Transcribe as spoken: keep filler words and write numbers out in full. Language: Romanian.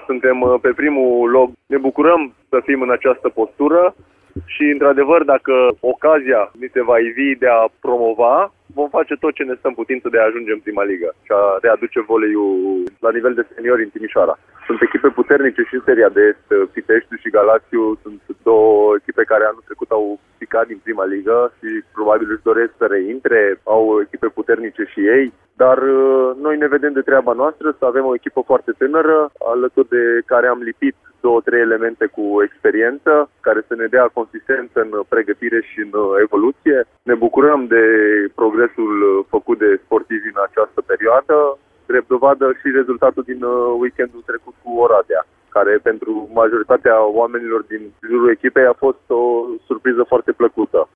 suntem pe primul loc. Ne bucurăm să fim în această postură și, într-adevăr, dacă ocazia ni se va ivi de a promova, vom face tot ce ne stă în putință de a ajunge în prima ligă și a readuce voleiul la nivel de seniori în Timișoara. Sunt echipe puternice și în seria de est. Piteștiul și Galațiu sunt două echipe care anul trecut au picat din prima ligă și probabil își doresc să reintre. Au echipe puternice și ei, dar noi ne vedem de treaba noastră să avem o echipă foarte tânără, alături de care am lipit două, trei elemente cu experiență, care să ne dea consistență în pregătire și în evoluție. Ne bucurăm de progresul făcut de sportivi în această perioadă, drept dovadă și rezultatul din weekendul trecut cu Oradea, care pentru majoritatea oamenilor din jurul echipei a fost o surpriză foarte plăcută.